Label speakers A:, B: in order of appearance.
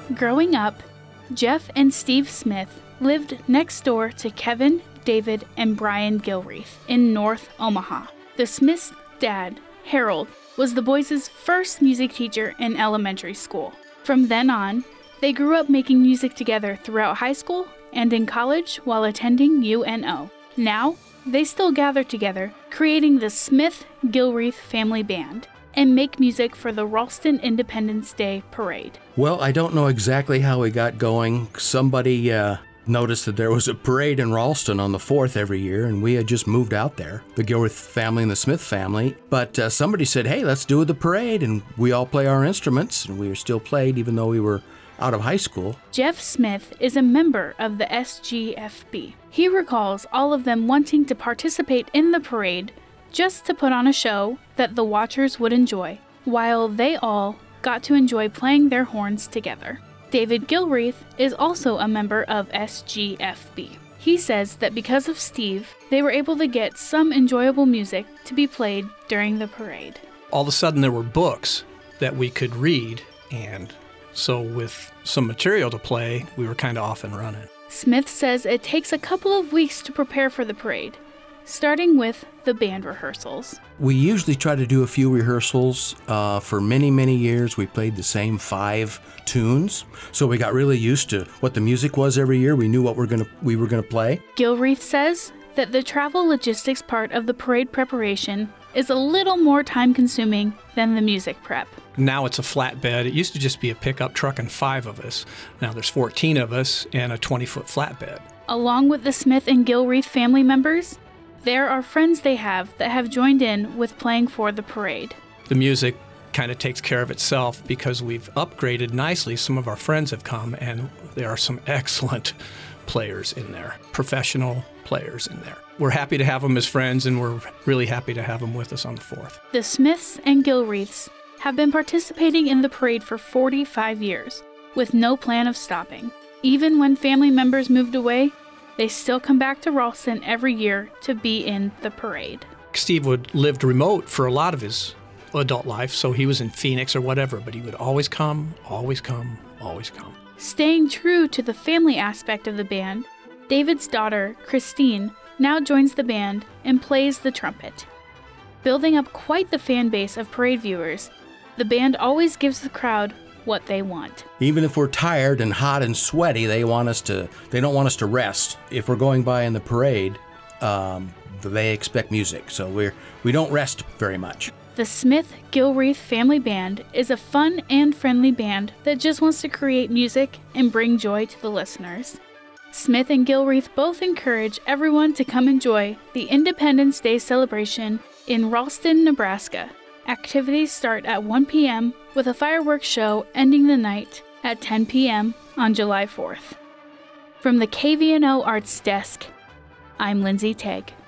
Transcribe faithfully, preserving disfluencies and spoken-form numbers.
A: Growing up, Jeff and Steve Smith lived next door to Kevin, David, and Brian Gilreath in North Omaha. The Smiths' dad, Harold, was the boys' first music teacher in elementary school. From then on, they grew up making music together throughout high school and in college while attending U N O. Now, they still gather together, creating the Smith-Gilreath Family Band, and make music for the Ralston Independence Day Parade.
B: Well, I don't know exactly how we got going. Somebody uh, noticed that there was a parade in Ralston on the fourth every year, and we had just moved out there, the Gilreath family and the Smith family. But uh, somebody said, hey, let's do the parade, and we all play our instruments, and we were still played even though we were out of high school.
A: Jeff Smith is a member of the S G F B. He recalls all of them wanting to participate in the parade just to put on a show that the watchers would enjoy, while they all got to enjoy playing their horns together. David Gilreath is also a member of S G F B. He says that because of Steve, they were able to get some enjoyable music to be played during the parade.
C: All of a sudden there were books that we could read, and so with some material to play, we were kind of off and running.
A: Smith says it takes a couple of weeks to prepare for the parade, starting with the band rehearsals.
B: We usually try to do a few rehearsals. Uh, for many, many years, we played the same five tunes, so we got really used to what the music was every year. We knew what we're gonna we were gonna play.
A: Gilreath says that the travel logistics part of the parade preparation is a little more time-consuming than the music prep.
C: Now it's a flatbed. It used to just be a pickup truck and five of us. Now there's fourteen of us and a twenty-foot flatbed.
A: Along with the Smith and Gilreath family members, there are friends they have that have joined in with playing for the parade.
C: The music kind of takes care of itself because we've upgraded nicely. Some of our friends have come, and there are some excellent players in there, professional players in there. We're happy to have them as friends, and we're really happy to have them with us on the fourth.
A: The Smiths and Gilreaths have been participating in the parade for forty-five years, with no plan of stopping. Even when family members moved away, they still come back to Ralston every year to be in the parade.
C: Steve would lived remote for a lot of his adult life, so he was in Phoenix or whatever, but he would always come, always come, always come.
A: Staying true to the family aspect of the band, David's daughter, Christine, now joins the band and plays the trumpet. Building up quite the fan base of parade viewers, the band always gives the crowd what they want.
B: Even if we're tired and hot and sweaty, they want us to. They don't want us to rest. If we're going by in the parade, um, they expect music, so we're we don't rest very much.
A: The Smith-Gilreath Family Band is a fun and friendly band that just wants to create music and bring joy to the listeners. Smith and Gilreath both encourage everyone to come enjoy the Independence Day celebration in Ralston, Nebraska. Activities start at one p.m. with a fireworks show ending the night at ten p.m. on July fourth. From the K V N O Arts Desk, I'm Lindsay Tegg.